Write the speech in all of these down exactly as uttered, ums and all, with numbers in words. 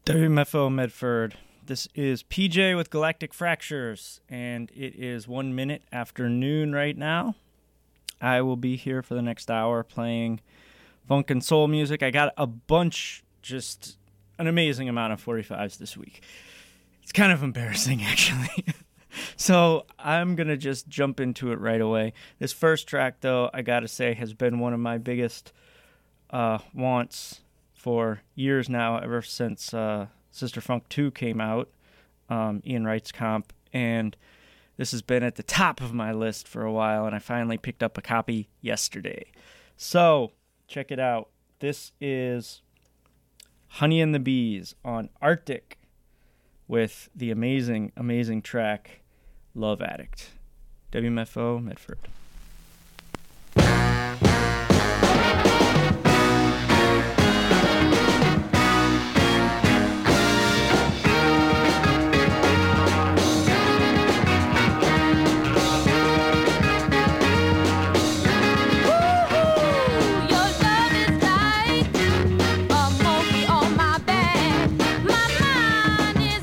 W M F O Medford. This is P J with Galactic Fractures, and it is one minute after noon right now. I will be here for the next hour playing funk and soul music. I got a bunch, just an amazing amount of forty-fives this week. It's kind of embarrassing, actually. So I'm going to just jump into it right away. This first track, though, I got to say, has been one of my biggest uh, wants for years now, ever since uh, Sister Funk two came out, um, Ian Wright's comp, and this has been at the top of my list for a while, and I finally picked up a copy yesterday. So, check it out. This is Honey and the Bees on Arctic with the amazing, amazing track Love Addict. W M F O Medford.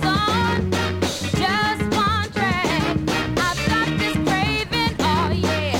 Just one track. I've got this craving, oh yeah.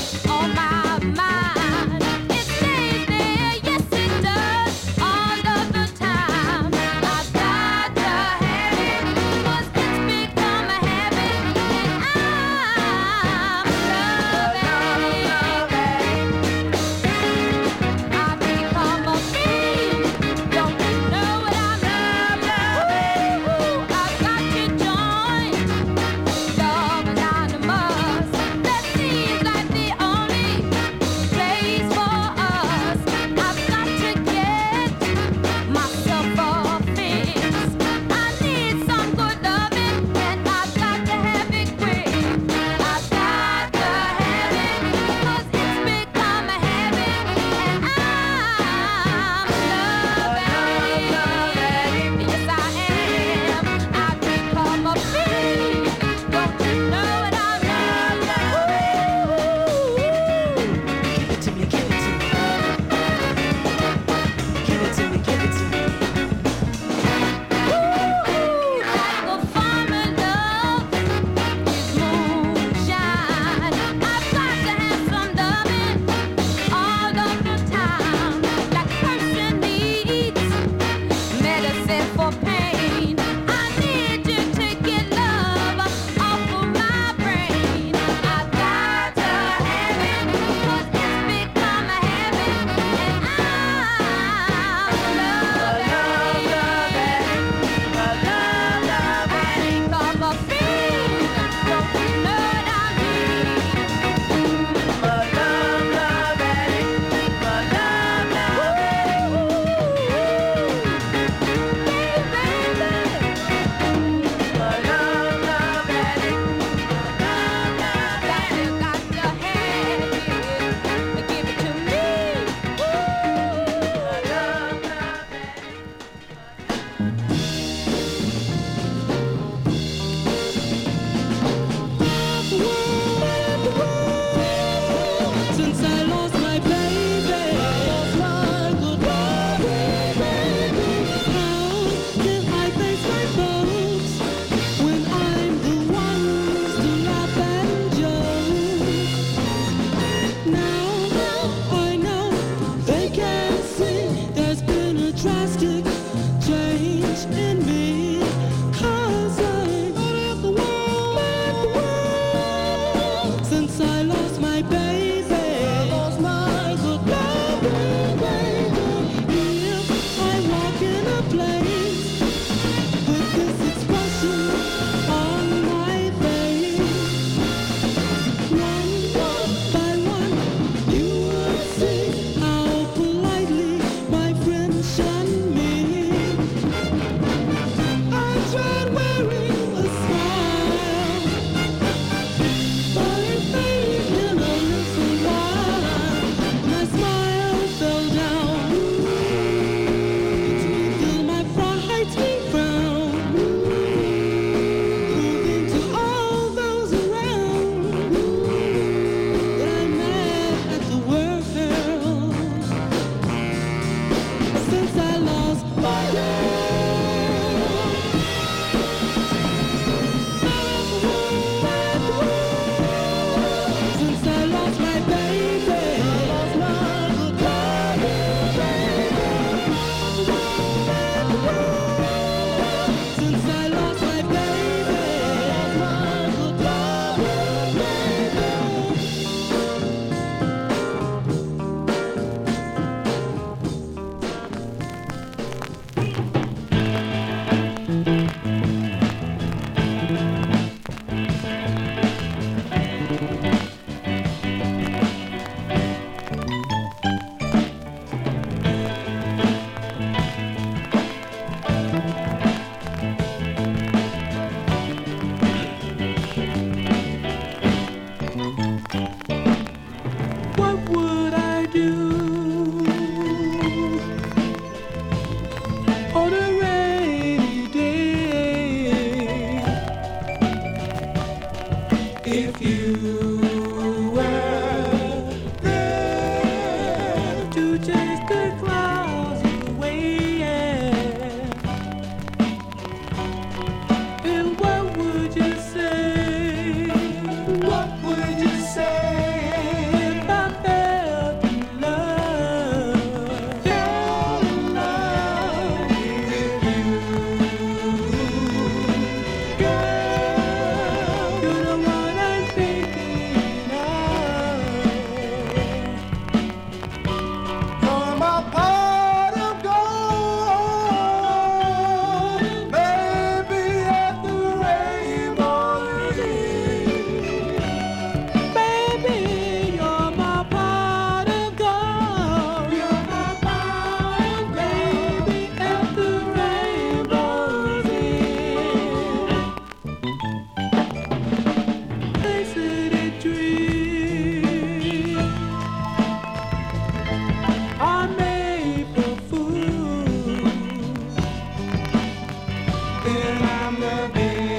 thinking I'm the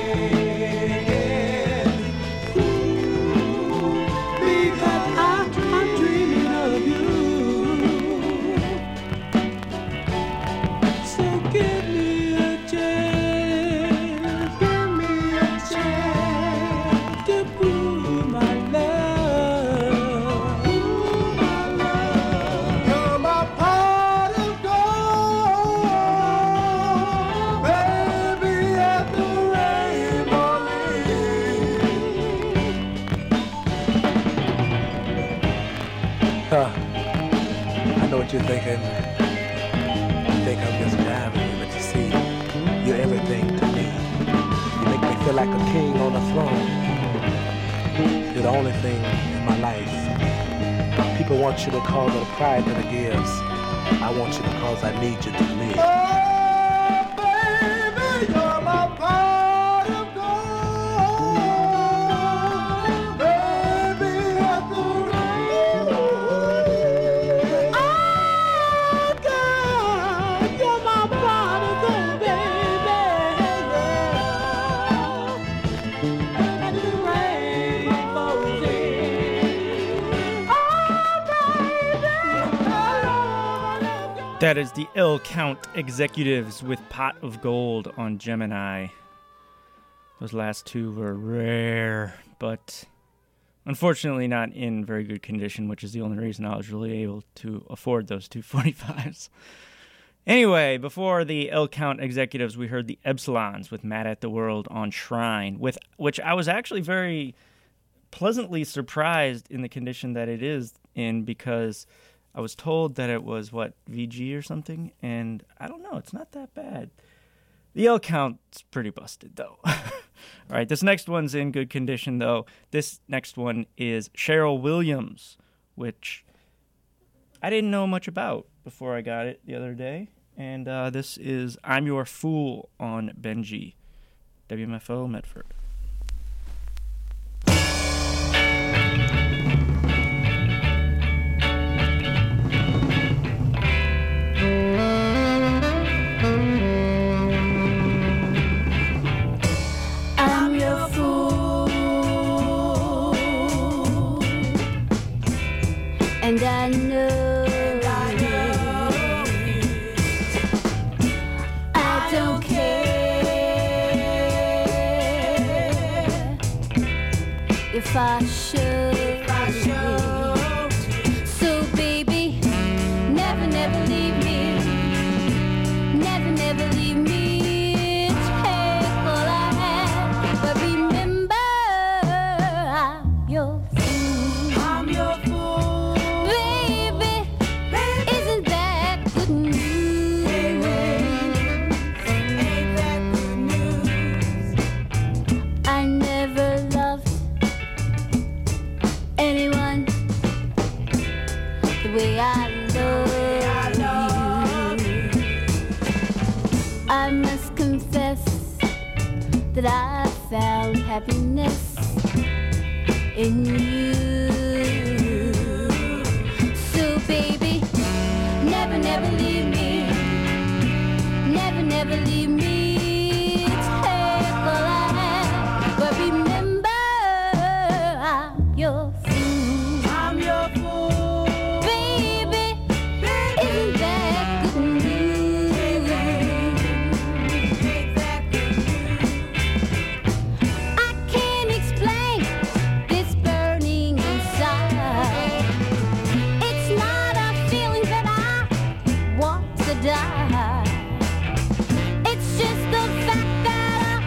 best. Ooh, because I, I'm dreaming of you. So give me a chance, give me a chance to prove my love. Prove my love. You're my pot of gold, baby, at the rainbow leaves. Huh. I know what you're thinking. You think I'm just driving you, but you see, you're everything to me. You make me feel like a king on a throne. You're the only thing in my life. People want you because of the pride that it gives. I want you because I need you to live. Oh, baby, you're my pot of gold. Baby, at the rainbow. Oh, God, you're my pot of gold, baby. At the rainbow leaves. Oh, baby. That is the Ill Count Executives with Pot of Gold on Gemini. Those last two were rare, but unfortunately not in very good condition, which is the only reason I was really able to afford those two forty-fives. Anyway, before the Ill Count Executives, we heard the Epsilons with Mad at the World on Shrine, with which I was actually very pleasantly surprised in the condition that it is in, because I was told that it was, what, V G or something, and I don't know, it's not that bad. The L count's pretty busted, though. All right, this next one's in good condition, though. This next one is Cheryl Williams, which I didn't know much about before I got it the other day, and uh, this is I'm Your Fool on Benji, W M F O Medford. I'm your fool, and I know, and I know I don't care if I should, if I should. So baby, never, never leave me, never, never leave me. Take all I have, but remember, I'm your fool. I'm your fool, baby. Baby, isn't that good news? Baby, ain't that good news? I never loved anyone the way I love you. I must confess that I found happiness in you. So baby, never, never leave me, never, never leave me. Take all I have, but remember, I'm your fool. I'm your fool, baby. Baby, isn't that good news? Ain't that good news? I can't explain this burning inside. It's not a feeling that I want to die. It's just the fact that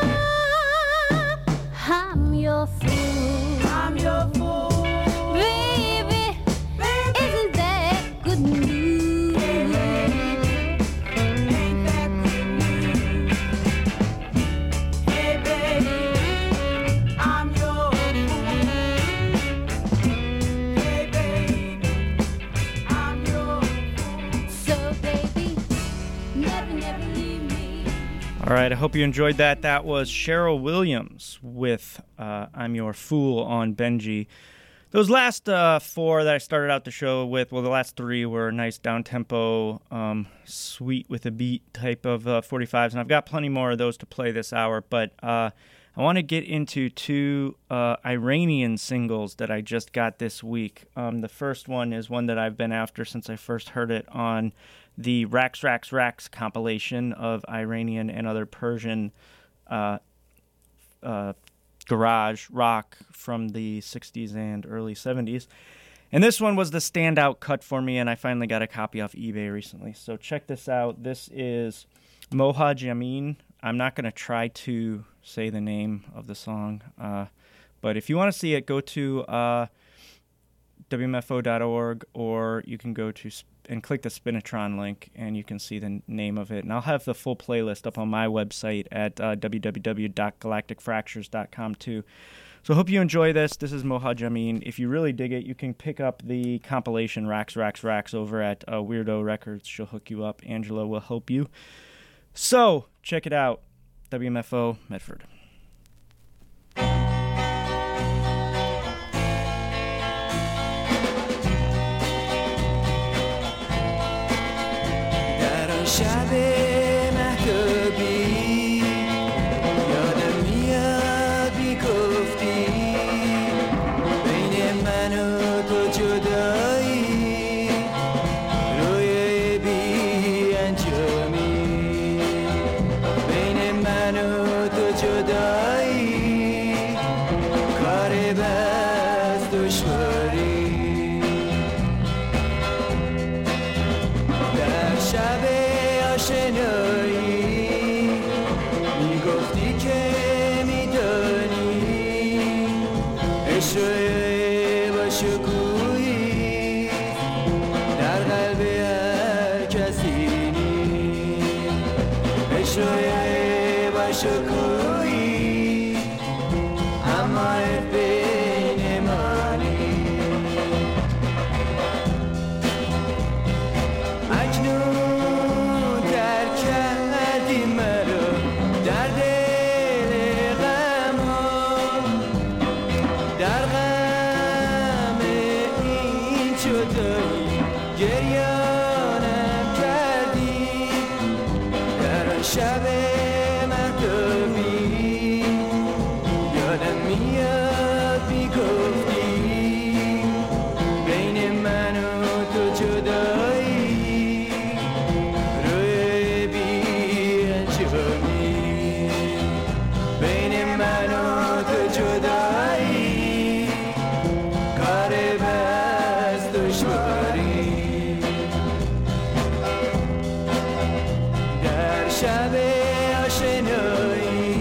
I, I'm your fool. I'm your fool, baby. Baby, isn't that good news? Ain't that good news? Hey baby, I'm your fool. Hey baby, I'm your fool. So baby, never, never leave me. All right, I hope you enjoyed that. That was Cheryl Williams with uh, I'm Your Fool on Benji. Those last uh, four that I started out the show with, well, the last three were nice down-tempo, um, sweet with a beat type of uh, forty-fives, and I've got plenty more of those to play this hour, but uh, I want to get into two uh, Iranian singles that I just got this week. Um, the first one is one that I've been after since I first heard it on the Racks, Racks, Racks compilation of Iranian and other Persian uh, uh garage rock from the sixties and early seventies. And this one was the standout cut for me, and I finally got a copy off eBay recently. So check this out. This is Moha Jamin. I'm not going to try to say the name of the song, uh, but if you want to see it, go to uh, W M F O dot org, or you can go to sp- and click the Spinitron link, and you can see the n- name of it. And I'll have the full playlist up on my website at uh, w w w dot galactic fractures dot com too. So I hope you enjoy this. This is Moha Jamin. If you really dig it, you can pick up the compilation Racks, Racks, Racks over at uh, Weirdo Records. She'll hook you up. Angela will help you. So check it out. W M F O Medford. شب مهتابی یادم میاد میگفتی بین من و تو جدایی روی بی انجامی بین من و تو جدایی کار بس دشواری در شب آشنایی میگفتی که میدانی عشق با شکوهی در قلب هر کسی عشق با شکوهی اما بین مانی اکنون شب مهتابی یادم میاد میگفتی بین من و تو جدایی روی بی انجامی بین من و تو جدایی کار بس دشواری شب آشنایی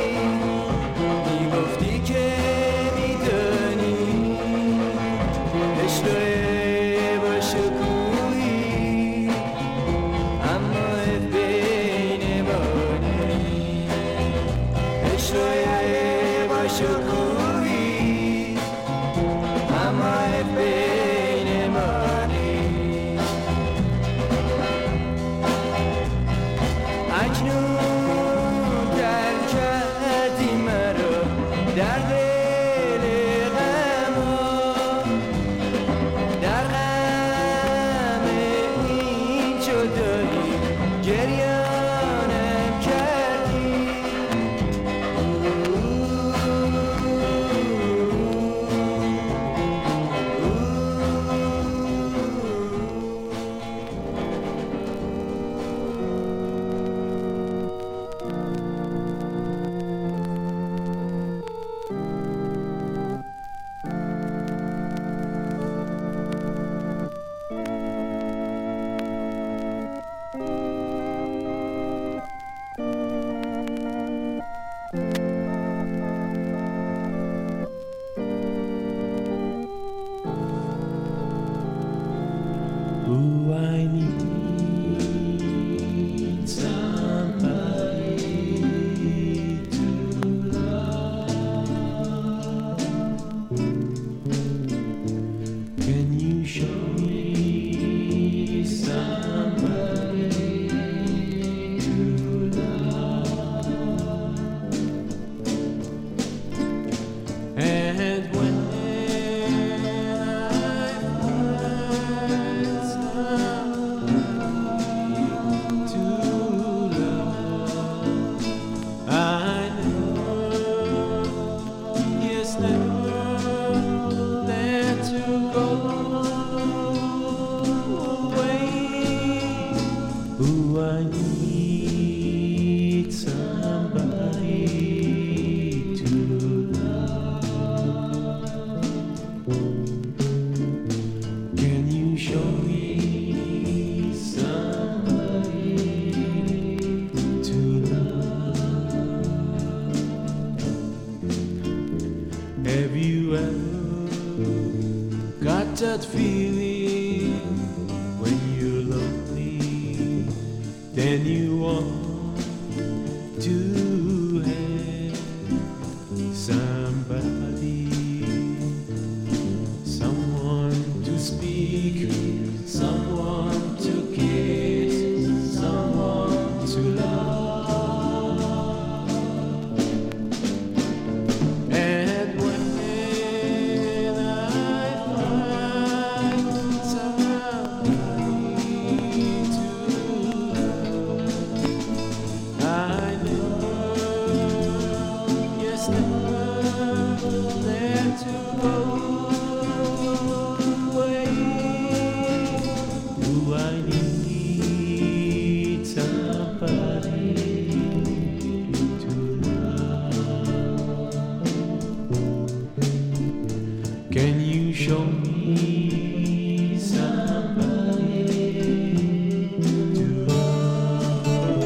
میگفتی که میدانی عشق با شکوهی اما بین مانی عشق با شکوهی اما بین مانی اکنون در کردی مرا در دل غم در غم این جدایی گریانم کردی that feeling when you're lonely, then you want to have somebody, someone to speak, someone to kiss, someone to love. And when I find somebody to love, I never, yes, never let to go away. Do I need somebody to love? Can you show me somebody to love?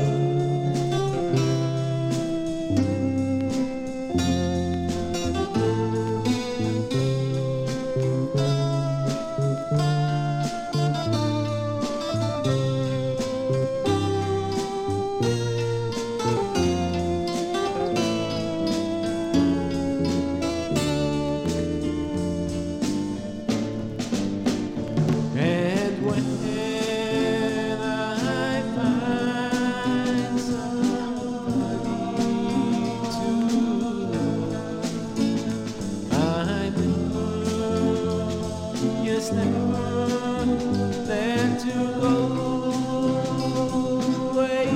And when I find somebody to love, I never, yes, never let to go away.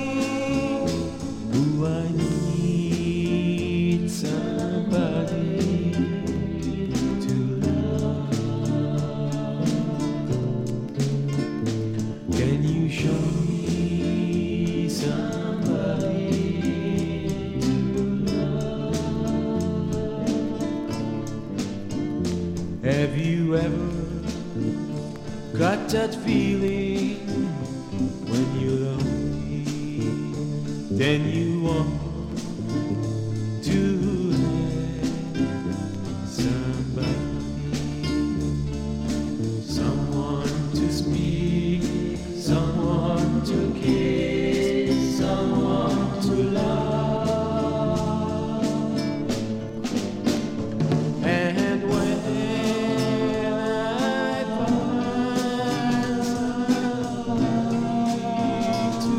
Do I need somebody to love? Can you show me somebody to love? Have you ever got that feeling when you're lonely, then you want to have somebody, someone to speak, someone to kiss, someone to love. And when I find somebody to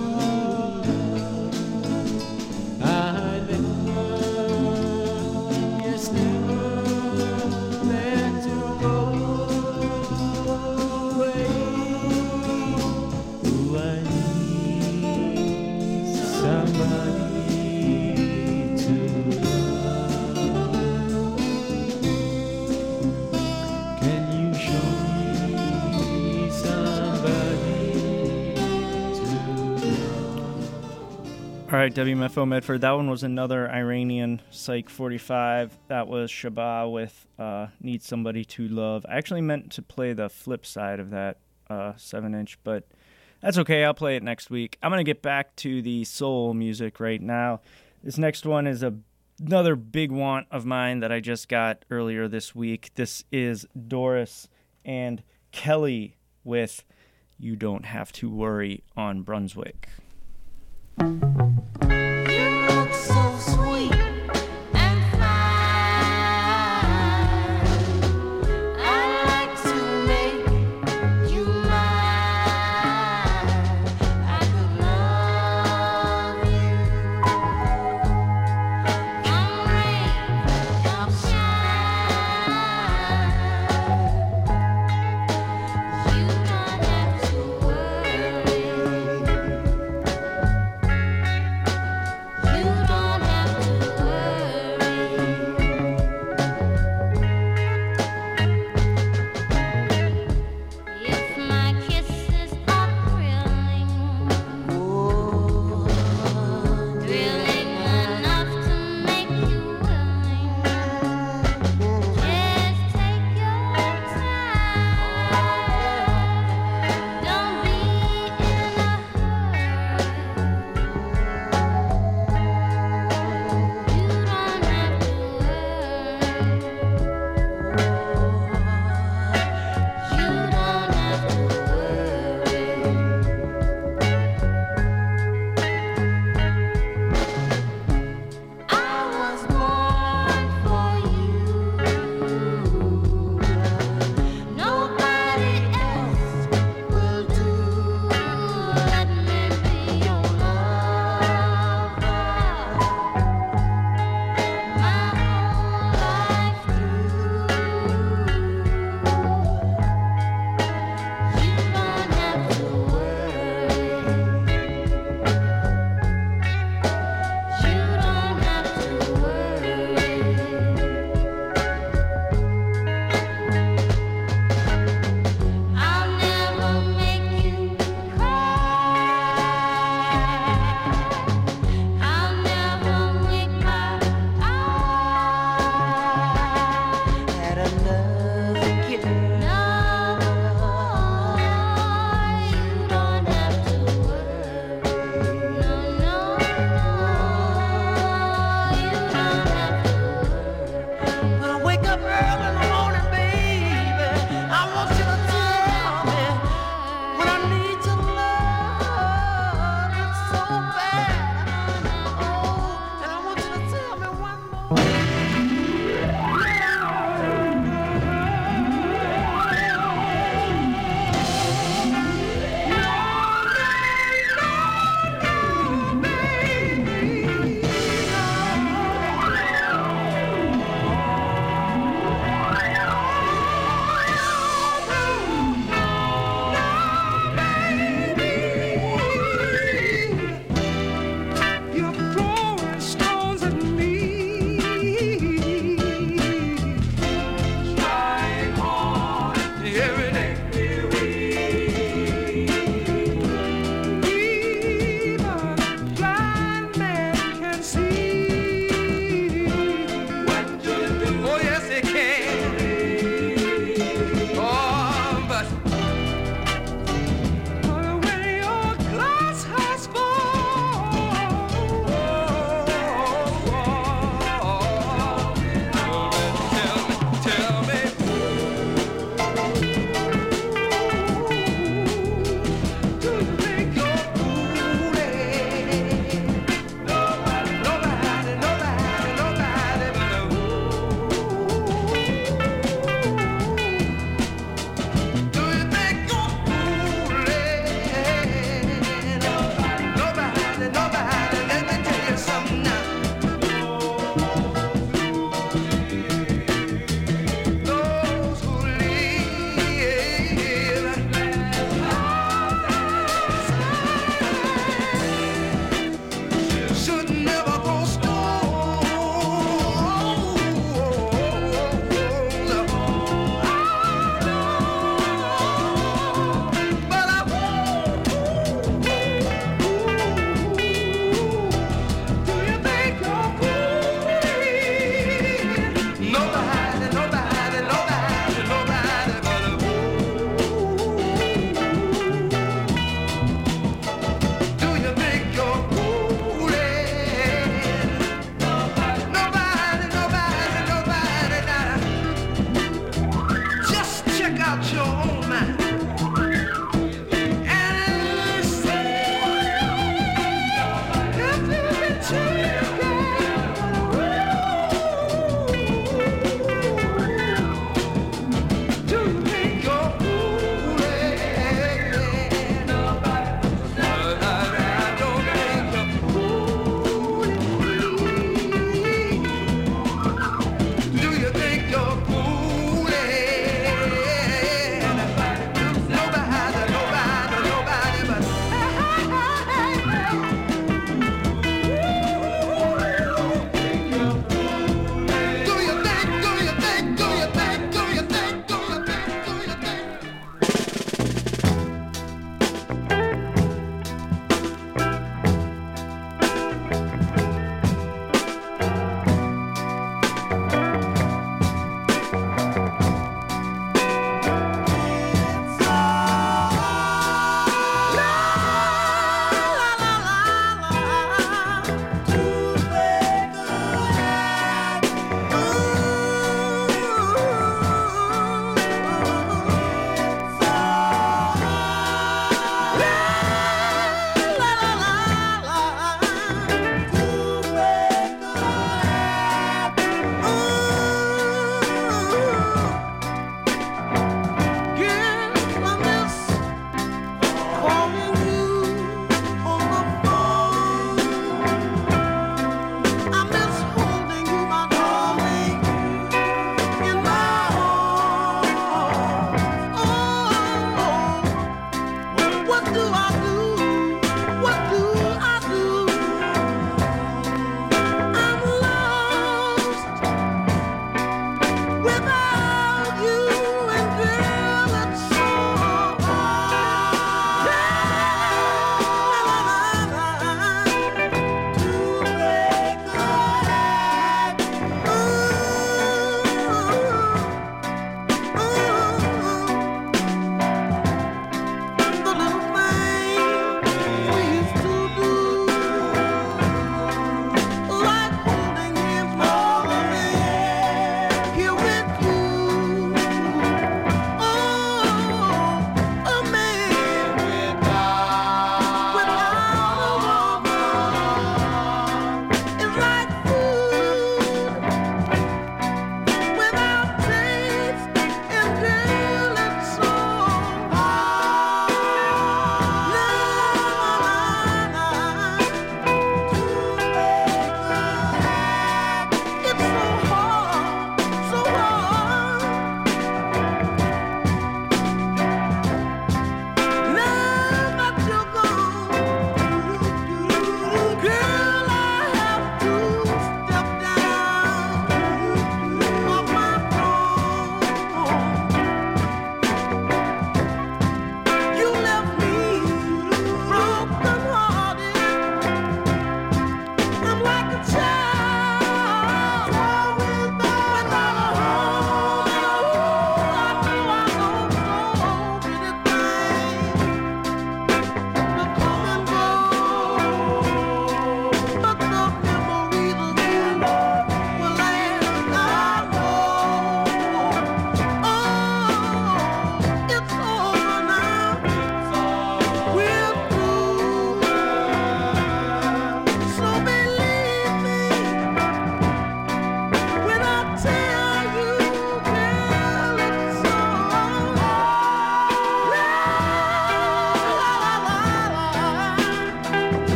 love, I never, yes, never let to go away. Do I need somebody to love? Can you show me somebody to love? All right, W M F O Medford. That one was another Iranian Psych forty-five. That was Shabba with uh, Need Somebody to Love. I actually meant to play the flip side of that uh, seven inch, but that's okay. I'll play it next week. I'm going to get back to the soul music right now. This next one is a, another big want of mine that I just got earlier this week. This is Doris and Kelly with You Don't Have to Worry on Brunswick. You look so sweet and fine. I'd like to make you mine. I could love you. Come rain, come shine. You don't have to worry.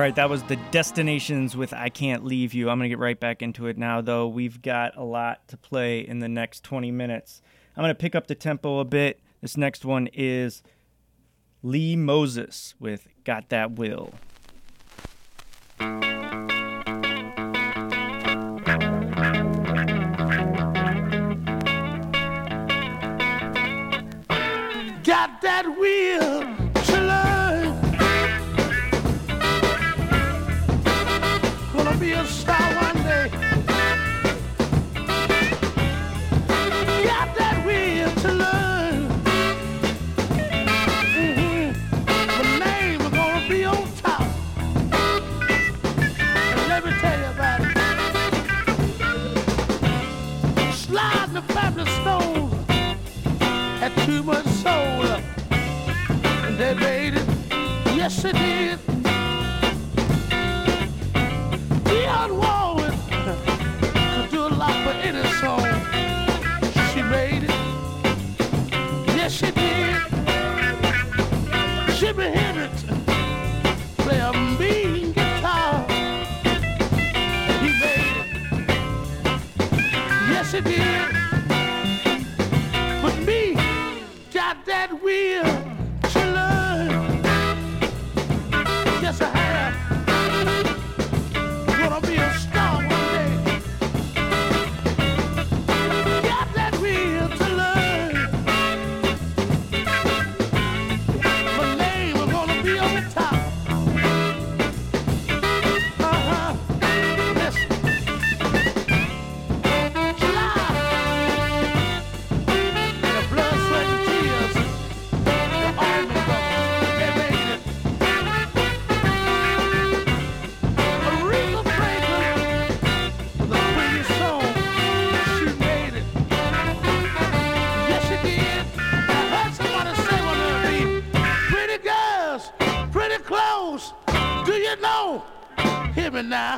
right, that was the Destinations with I Can't Leave You. I'm going to get right back into it now, though. We've got a lot to play in the next twenty minutes. I'm going to pick up the tempo a bit. This next one is Lee Moses with Got That Will. Got that will to learn. Gonna be a star one day. Got that will to learn. Mm-hmm. The name is gonna be on top. And let me tell you about it. Sliding the family stone. Had too much soul, and they made it. Yes, they did. Dionne Warwick could do a lot for any song. She made it. Yes, she did. Jimi Hendrix play a mean guitar. He made it. Yes, he did. But me. Got that will to learn. Yes, I have. Gonna be a star one day. Got that will to learn. My name is gonna be on top. Uh-huh. Listen. July. The blood, sweat, and tears. Do you know? Hear me now.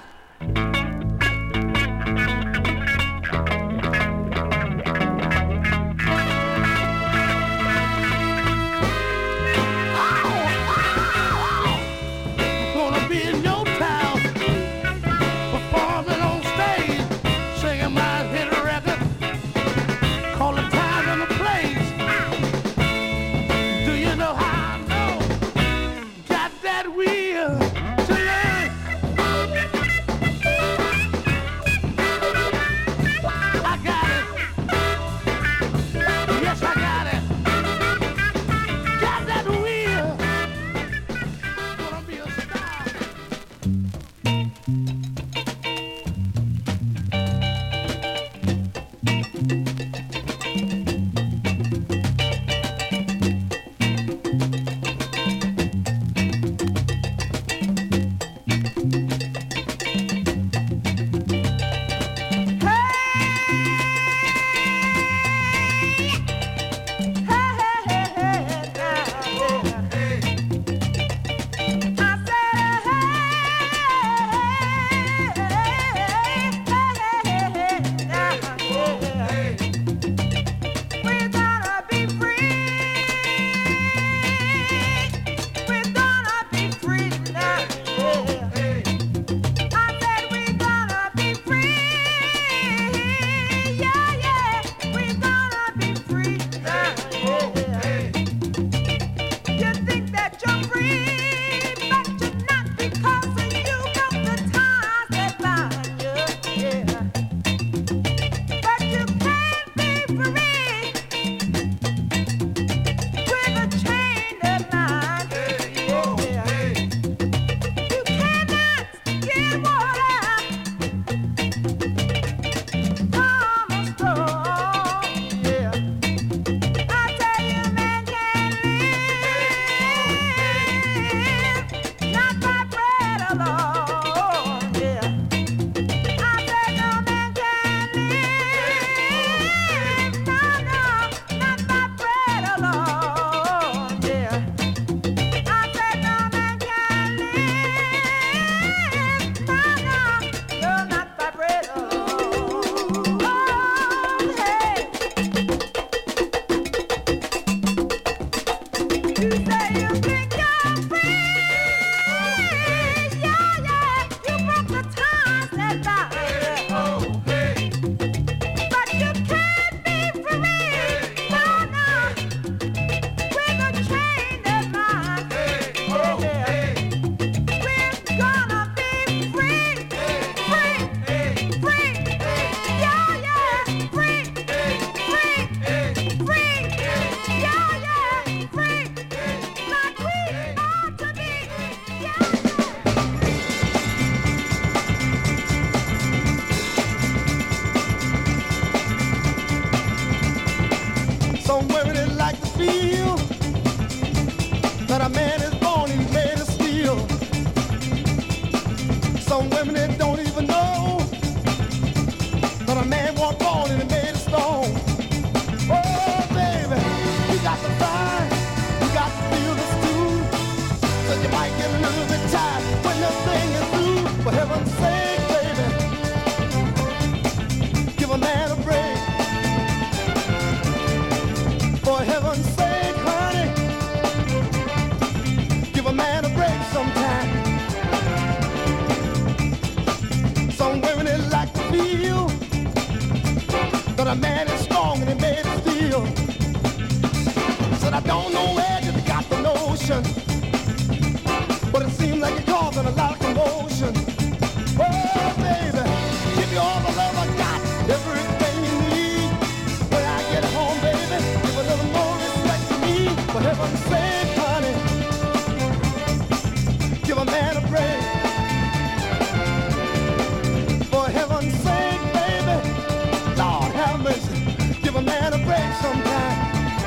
I'm gonna be in your town, performing on stage, singing my hit record, call the time and the place. Do you know how I know? Got that will to learn. Some women that don't even know that a man was born and he made of stone. Oh, baby, you got to find, you got to feel the stew. So you might get a little bit tired when the thing is through. For heaven's sake, baby, give a man a break. For heaven's sake, honey, give a man a break sometime. Some women they like to feel that a man is strong and he made of steel. Said I don't know where you got the notion, but it seems like you're causing a lot of commotion. Oh, baby, give me all the love I got, everything you need. When I get home, baby, give a little more respect to me. For heaven's sake, honey, give a man a break. For heaven's sake, baby, Lord have mercy, give a man a break sometime.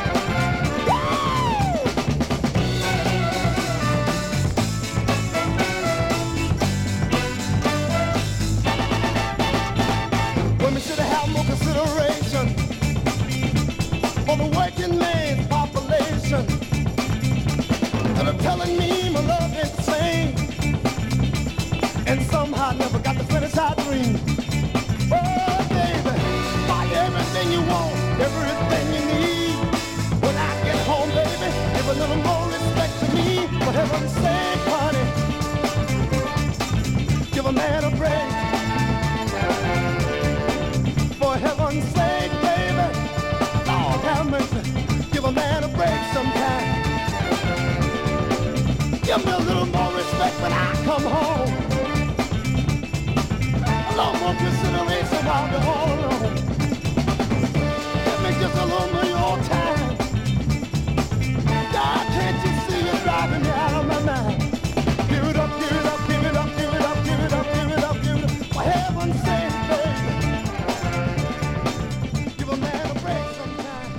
Women should have more consideration for the working man's population. And they're telling me my love ain't the same, and somehow I never got to finish our dream. Oh, baby, buy everything you want, everything you need. When I get home, baby, give a little more respect to me. For heaven's sake, honey, give a man a break. For heaven's sake, baby, Lord have mercy, give a man a break sometime. Give me a little more respect when I come home. A little more consideration while we're all alone. Give me just a little more of your time. God, can't you see you're driving me out of my mind? Give it up, give it up, give it up, give it up, give it up, give it up, give it up. For heaven's sake, baby, give a man a break sometime.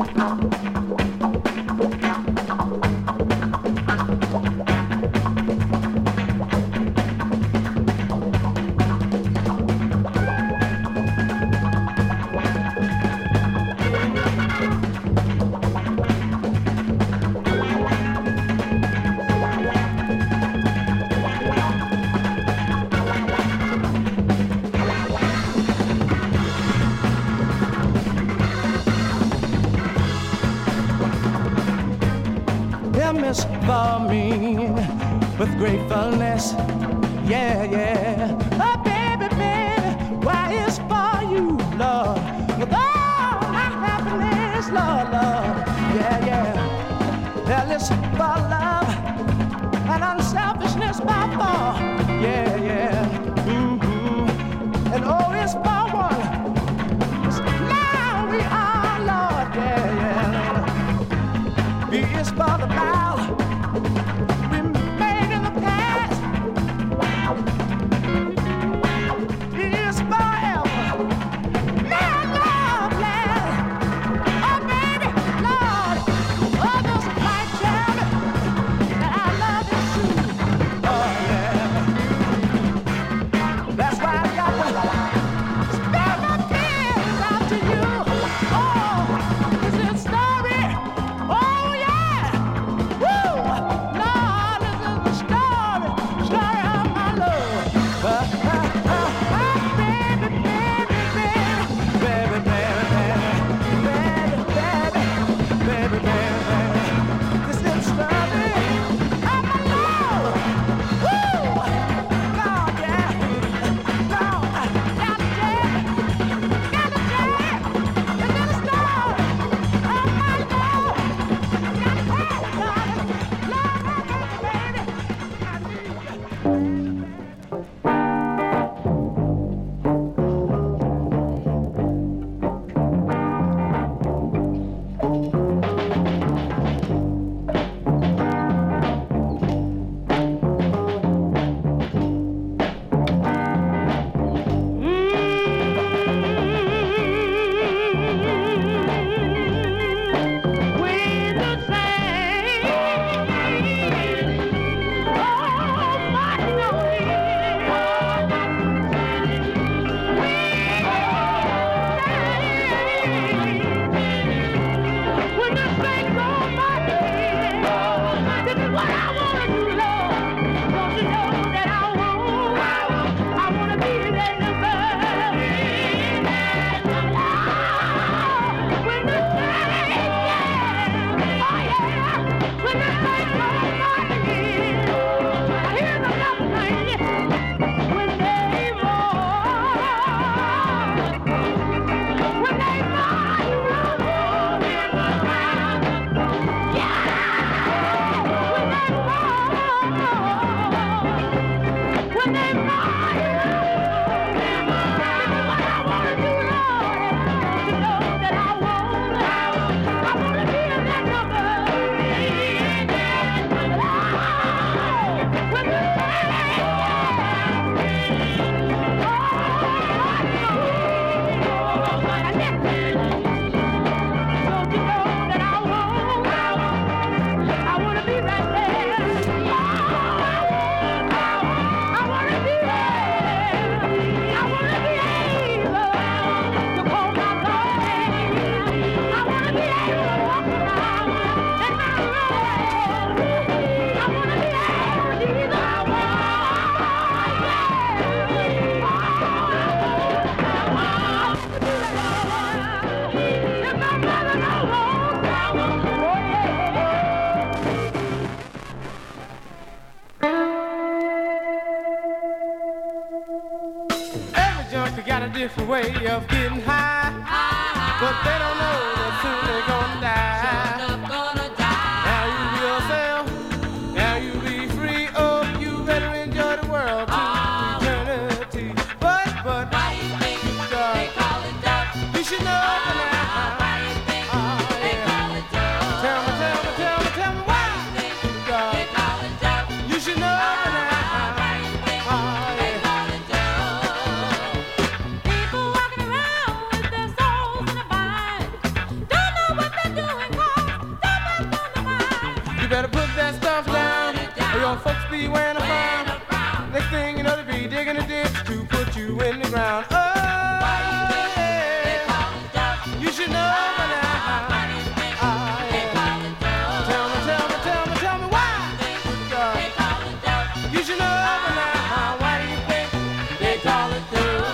Miss for me with gratefulness. Yeah, yeah. Oh, baby, baby, why is for you, Lord? With all my happiness, Lord, Lord. Yeah, yeah. Well, it's for love and unselfishness by far. Yeah, yeah. Mm-hmm. And oh, it's for one. It's now we are, Lord. Yeah, yeah. B is for the vow. Different way of getting high, high, but they don't know that soon they're gonna die. Soon gonna die. Now you be yourself, now you be free. Oh, you better enjoy the world to oh. eternity. But, but, why you think uh, they call it death? You should know oh, by now. Why you think oh, they yeah. call it death? Tell me, tell me, tell me, tell me why you think uh, they call it death? You should know by now. People walking around with their souls in a bind, don't know what they're doing. be wearing a frown. Next thing you know, they be digging a ditch to put you in the ground. Oh, yeah. You should know by now. Ah, yeah. Tell me, tell me, tell me, tell me why. God. You should know by now. Why do you think they call it dough?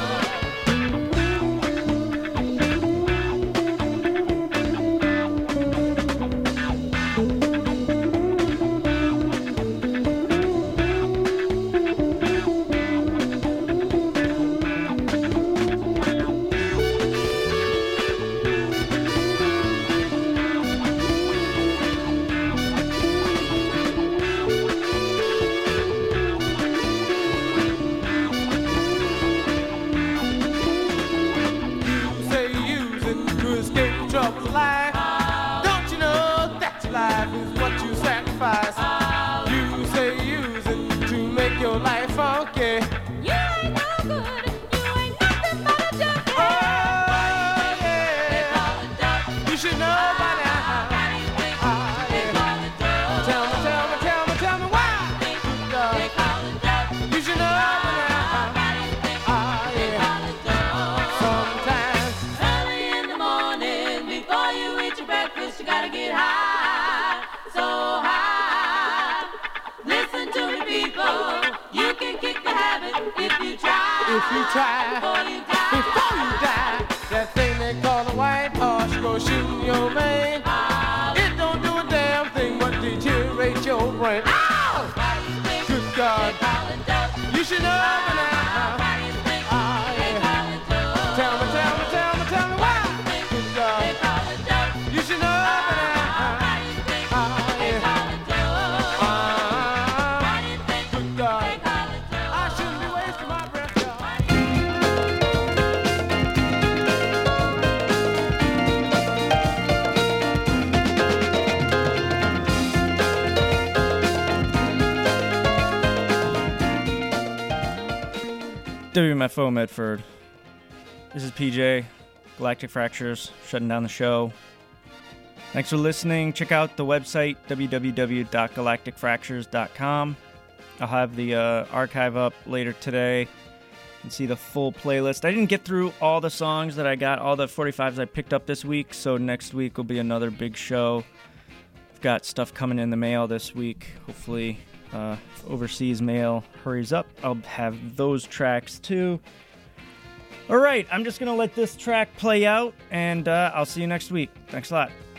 Troubles of life. Don't you know that your life is what you sacrifice? You say use it to make your life funky. You ain't no good, you ain't nothing but a junkie. Oh, yeah. You should know by now. Ah, yeah. Tell me, tell me, tell me, tell me why. You should know by now. Ah, yeah. Sometimes Early in the morning, before you eat your breakfast, you gotta get high, so high. Listen to me, people. You can kick the habit if you try. if you try Before you die. before you die, that thing they call a white horse go shooting your vein. It don't do a damn thing but deteriorate your brain. Ow! Good God, you should know by now. Ah, yeah. Tell me, tell me, tell me, tell me why. Good God, you should know by now. Ah, yeah. Ah, good God, I shouldn't be wasting my breath, y'all. W M F O Medford. This is P J, Galactic Fractures, shutting down the show. Thanks for listening. Check out the website, w w w dot galactic fractures dot com. I'll have the uh, archive up later today and see the full playlist. I didn't get through all the songs that I got, all the forty-fives I picked up this week, so next week will be another big show. I've got stuff coming in the mail this week. Hopefully, uh, if overseas mail hurries up, I'll have those tracks too. All right, I'm just going to let this track play out, and uh, I'll see you next week. Thanks a lot.